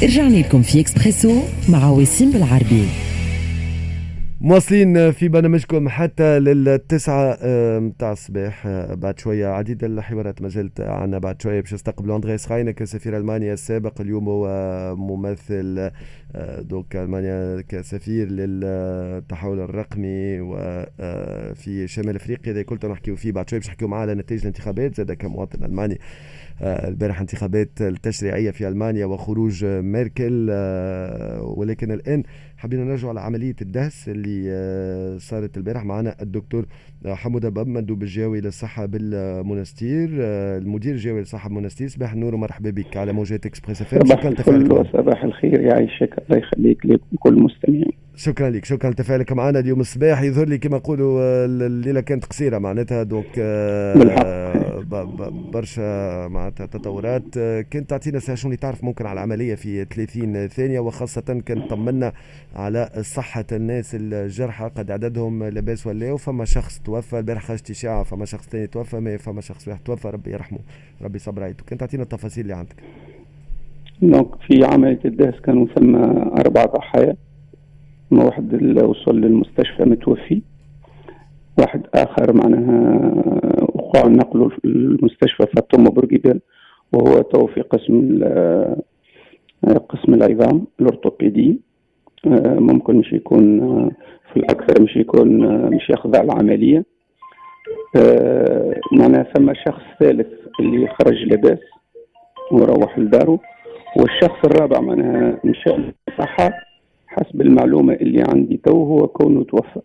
رجعنا لكم في اكسبريسو مع وسيم بالعربي. مواصلين في برنامجكم حتى للتسعة متاع الصباح. بعد شوية عديد الحوارات ما زلت عنا. بعد شوية باش نستقبلوا أندرياس راينك سفير ألمانيا السابق، اليوم هو ممثل دوك ألمانيا كسفير للتحول الرقمي وفي شمال أفريقيا. إذا كنت نحكيو فيه بعد شوية باش نحكيو معاه على نتائج الانتخابات زاد كمواطن ألماني. البارح انتخابات التشريعية في ألمانيا وخروج ميركل، ولكن الآن حبينا نرجع على عملية الدهس اللي صارت البارح. معنا الدكتور حمودة باب، مندوب الجوي للصحة بالمنستير، المدير الجوي للصحة بالمنستير. صباح النور ومرحبا بك على موجات اكسبريس اف ام. صباح الفل وصباح الخير، يعيشك، الله يخليك لكل المستمعين. شكرا لك، شكرا لتفاعلك معنا اليوم الصباح. يظهر لي كما نقولوا الليله كانت قصيره معناتها دوك برشا معناتها تطورات. كنت تعطينا شنو اللي تعرف ممكن على العمليه في 30 ثانيه، وخاصه كان طمنا على صحه الناس الجرحى، قد عددهم لاباس ولا فما شخص توفى البارح، خرجت اشاعه فما شخص ثاني توفى، ما فما شخص واحد توفى، ربي يرحمه ربي صبر عيته. كنت تعطينا التفاصيل اللي عندك. دونك في عمليه الدهس كانوا ثم 4 ضحايا، واحد وصل للمستشفى متوفي، واحد آخر معناها وقع نقله المستشفى فاطمة بورقيبة، وهو تو في قسم العظام الأورثوبيدي. ممكن مش يكون في الأكثر مش يخضع العملية. معناها ثم شخص ثالث اللي خرج لاباس وروح لداره، والشخص الرابع معناها مشى للصحة حسب المعلومة اللي عندي تو هو كونه توفى.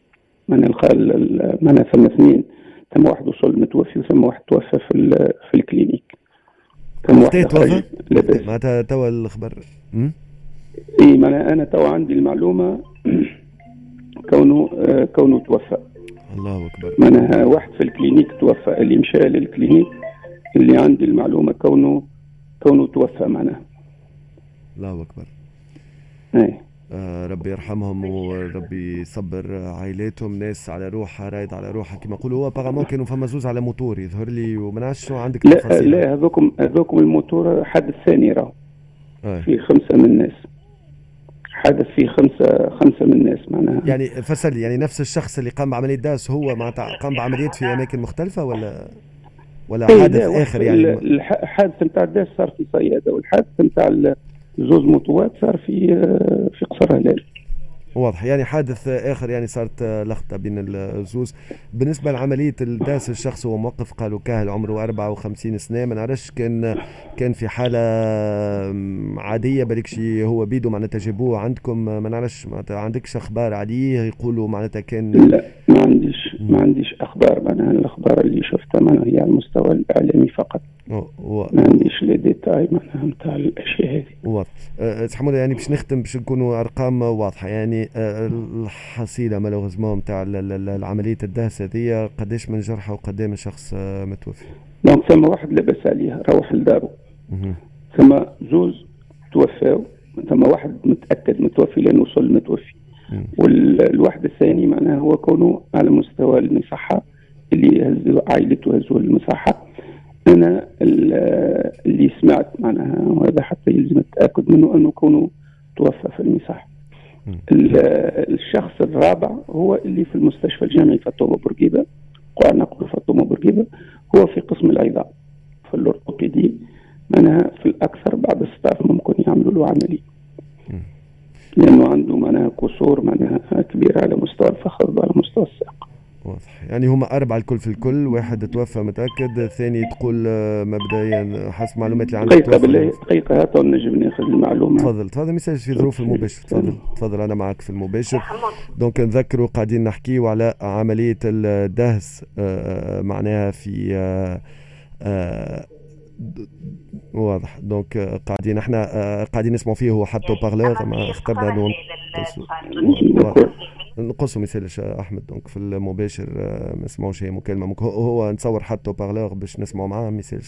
معناها ثم 2، ثم واحد وصل متوفي وثم واحد توفى في الكلينيك. ثم واحد توفى معناتها توا الخبر. اي معناها انا تو عندي المعلومة كونه توفى. الله اكبر. معناها واحد في الكلينيك توفى، اللي مشى للكلينيك اللي عندي المعلومة كونه توفى معناها. الله اكبر. اي ربي يرحمهم وربي يصبر عائلاتهم. ناس على روحها رايد على روحها كما يقولوا. هو بارامون كانوا فما زوز على موتور يظهر لي، وما نعرفش شنو عندك تفاصيل. لا هذوكم الموتور حادث ثاني راهو في 5 من الناس. حدث في 5 من الناس معناها. يعني فسر لي، يعني نفس الشخص اللي قام بعملية داس هو معناتها قام بعمليات في أماكن مختلفة ولا حادث آخر؟ يعني الحادث نتاع الداس صار في صيادة، والحادث نتاع زوز موتوات صار في قصر هلال. واضح، يعني حادث آخر، يعني صارت لخبطة بين الزوز. بالنسبة لعملية الداس الشخص هو موقف قالوا كاهل عمره 54 سنة. ما نعرفش كان في حالة عادية بريكشي هو بيدو معناتها جابوه عندكم؟ ما نعرفش معناتها عندكش أخبار عليه يقولوا معناتها كان؟ لا ما عنديش أخبار. معناها الأخبار اللي شفتها معناها هي على المستوى الإعلامي فقط. ما عنديش لي ديتاي معناها نتاع الأشياء هذه. واضح. حمودة، يعني باش نختم باش نكونوا أرقام واضحة. يعني الحصيلة مالوغزمون نتاع العملية الدهس هذه قداش من جرحى وقداش من شخص متوفي؟ دونك ثم واحد لبس عليه روح لداره، ثم زوز توفاو، ثم واحد متأكد متوفي لأنه وصل متوفي، والواحد الثاني معناها هو كونه على مستوى المصحة اللي عائلته هزوا المصحة. أنا اللي سمعت معناها، وهذا حتى يلزم التأكد منه، أنه كونه توفى في المصحة. الشخص الرابع هو اللي في المستشفى الجامعي فاطمة بورقيبة، قاع نقل فاطمة بورقيبة، هو في قسم العظام في الأورثوبيدي. معناها في الأكثر بعد الستاف ممكن يعملوا له عملية، لأنه عنده معناها كسور معناها كبيرة على مستوى الفخذ وعلى مستوى الساق. واضح. يعني هما 4 الكل في الكل، واحد توفى متأكد، الثاني تقول مبدئيا حسب معلومات اللي عندك دقيقة هاتوا نجم ناخذ المعلومة. تفضل ميساج في ظروف المباشر. تفضل أنا معك في المباشر. دونك نذكروا قاعدين نحكيوا على عملية الدهس معناها في واضح. دونك قاعدين احنا قاعدين نسمعوا فيه، هو حتى بارلور ما اخترنا نقصوا مثال احمد. دونك في المباشر ما نسمعوش هي مكالمه، هو نصور حتى بارلور باش نسمعوا معاه مثال.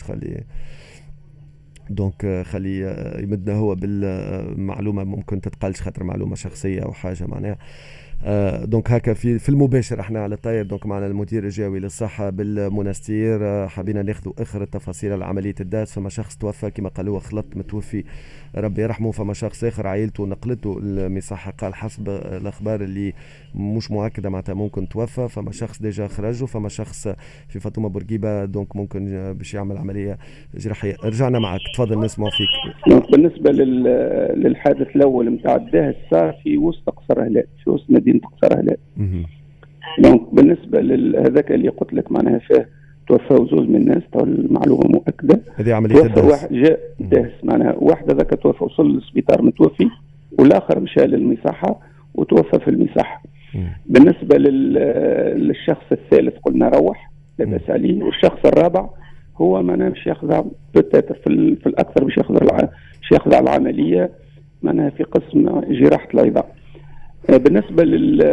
خلي يمدنا هو بالمعلومه، ممكن تتقالش خاطر معلومه شخصيه او حاجه معناها. دونك هكا في المباشر احنا على الطاير. دونك معنا المدير الجوي للصحة بالمنستير. حبينا ناخذوا اخر التفاصيل على عملية الداس. فما شخص توفى كما قالوا خلط متوفي ربي يرحمه. فما شخص اخر عائلته نقلته المصحة قال حسب الاخبار اللي مش مؤكدة معناتها ممكن توفى. فما شخص ديجا خرج وفما شخص في فاطمة بورقيبة دونك ممكن باش يعمل عملية جراحية. رجعنا معك تفضل نسمع فيك. بالنسبة للحادث الأول متاع الدهس صار في وسط قصر هلال في وسط مدينة قصر هلال. دونك بالنسبة لهذاك اللي قلت لك معناها فيه توفوا زوج من الناس تو المعلومة مؤكدة. هذه عملية الدهس. واحد جاء دهس معناها واحد هذاك توفى وصل للسبيطار متوفي والآخر مشى للمصحة وتوفى في المصحة. بالنسبة للشخص الثالث قلنا روح لا بأس عليه. والشخص الرابع هو ما نمشي ياخذ في الأكثر باش ياخذ على العملية معناها في قسم جراحة العظام. بالنسبة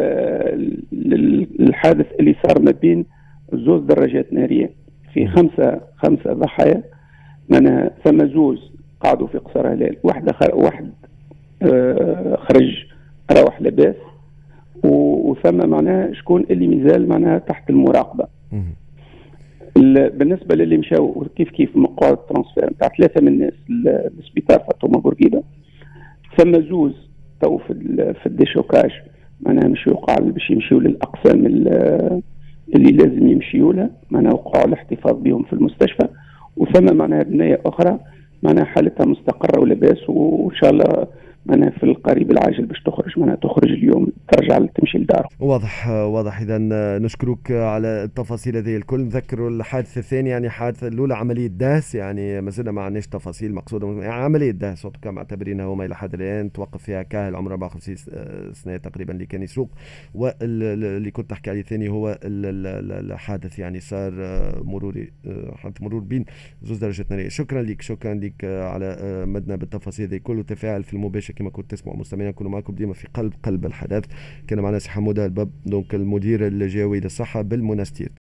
للحادث اللي صار ما بين زوج دراجات نارية في خمسة ضحايا معناها ثم زوز قعدوا في قصر هلال. واحد خرج روح لاباس وثم معناها شكون اللي مازال معناها تحت المراقبة. بالنسبة للي مشاو كيف مقعد الترانسفير نتاع 3 من الناس للسبيطار فاطمة بورقيبة ثم زوز تو في الديشوكاج معناها مش يوقع باش يمشيوا للأقسام اللي لازم يمشيوا لها معناها وقعوا الاحتفاظ بهم في المستشفى. وثم معناها بنية أخرى معناها حالتها مستقرة ولاباس وإن شاء الله معناها في القريب العاجل باش تخرج اليوم ترجع تمشي لدارها. واضح. إذا نشكرك على التفاصيل هذه الكل. نذكروا الحادث الثاني يعني حادث الأولى عملية دهس يعني ما زلنا ما عندناش تفاصيل مقصودة يعني عملية دهس كما معتبرينها هما إلى حد الآن. توقف فيها كاهل عمره 54 سنة تقريبا اللي كان يسوق. واللي كنت تحكي عليه ثاني هو الحادث يعني صار مروري حادث مرور بين زوج درجات نارية. شكرا لك على مدنا بالتفاصيل هذه الكل وتفاعل في المباشر كما كنت تسمعوا مستمعينا. نكونوا معكم ديما في قلب الحدث. كان معنا سي حمودة الباب دونك المدير الجوي للصحة بالمنستير.